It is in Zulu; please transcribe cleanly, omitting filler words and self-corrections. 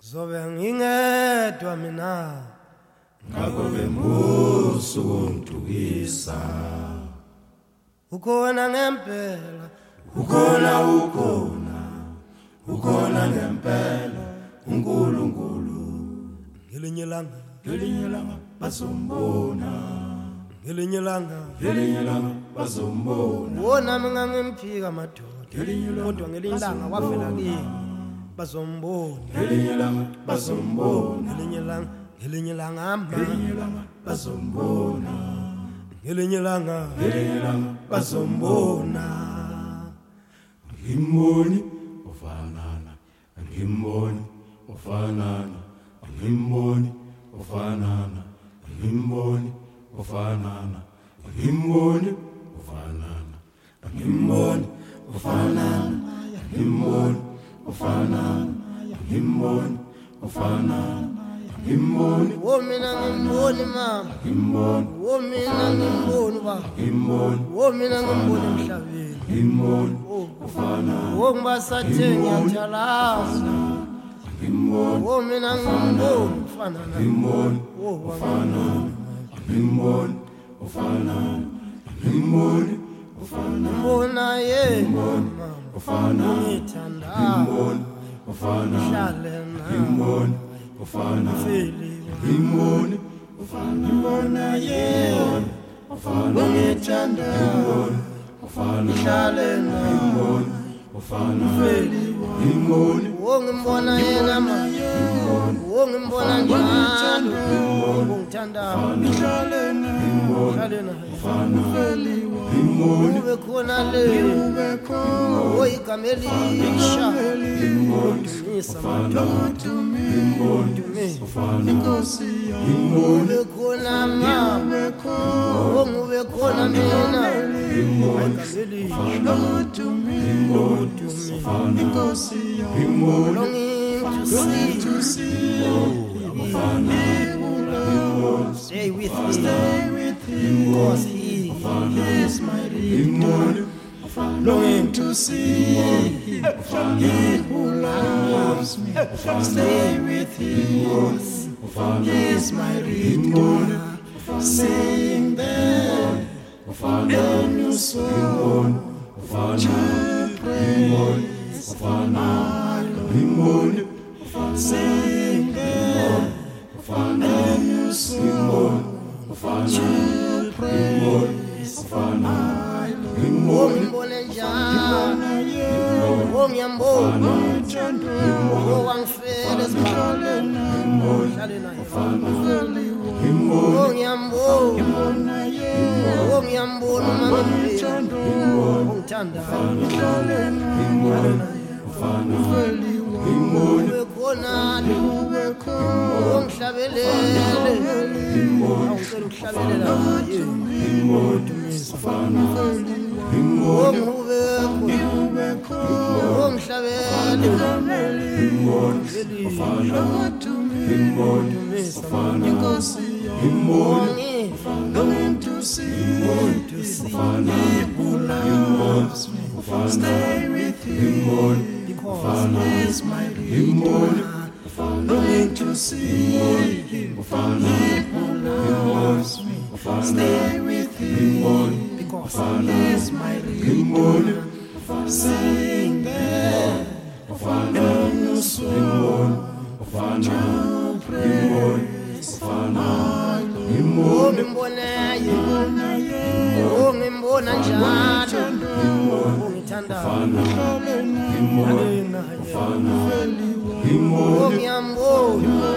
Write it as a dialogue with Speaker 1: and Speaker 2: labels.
Speaker 1: zobe ngingedwa mina
Speaker 2: ngakho bemusu ungidukisa
Speaker 1: ukhona ngempela
Speaker 2: ukhona ngempela uNkulunkulu
Speaker 1: ngelinye ilanga
Speaker 2: bazombona
Speaker 1: ngelinye ilanga
Speaker 2: bazombona
Speaker 1: wona mina ngimphika madoda kodwa ngelinye ilanga wavela kimi bazombona
Speaker 2: ngelinye ilanga bazombona
Speaker 1: ngelinye ilanga
Speaker 2: bazombona
Speaker 1: ngelinye ilanga
Speaker 2: bazombona ngimboni ofanana ngimboni ofanana ngimboni ofanana ngimboni ofanana ngimboni ofanana ngimboni ofanana ngimboni ofanana ngimboni ofanana ngimboni
Speaker 1: wo mina ngimboni mama
Speaker 2: ngimboni
Speaker 1: wo mina ngimboni baba
Speaker 2: ngimboni
Speaker 1: wo mina ngimboni emhlabeni
Speaker 2: ngimboni ofanana
Speaker 1: wo ngibasathe ngiyathalaza
Speaker 2: ngimboni
Speaker 1: wo mina ngimboni ufana naye
Speaker 2: ngimboni
Speaker 1: wo
Speaker 2: ofanana ngimboni ofanana ngimboni ofanana
Speaker 1: mbona ye mama
Speaker 2: ofanana
Speaker 1: ngithanda
Speaker 2: ngimboni ofanana
Speaker 1: hlale nawe
Speaker 2: ngimboni ofanana
Speaker 1: feli
Speaker 2: ngimboni ofanana mbona ye ofanana
Speaker 1: ngithanda
Speaker 2: ofanana
Speaker 1: hlale nawe
Speaker 2: ngimboni ofanana
Speaker 1: feli
Speaker 2: ngimboni
Speaker 1: wo ngimbona yena mama wo ngimbona njalo ngithanda hlale nawe
Speaker 2: ngimboni
Speaker 1: ube khona le wo igama elisha dumisa madoda dumisa ube khona mama wo ngube khona mina igama elisha longing to see stay with me because he is my redeemer longing to see he who loves me stay with him he is my redeemer sing them a new song to praise my Lord sing them a new song to praise my Lord ngimbone njani ngiyambona wangifela esikhaleni hlale naye ngiyambona ngiyambona ngithanda hlale naye ube khona ungihlabelele awucela ukuhlabelela longing to see he who loves me stay with him because he is my redeemer longing to see him he who loves me stay with him because he is my redeemer sing there a new song to praise my Lord ngimbona njalo ngithanda ngiyambona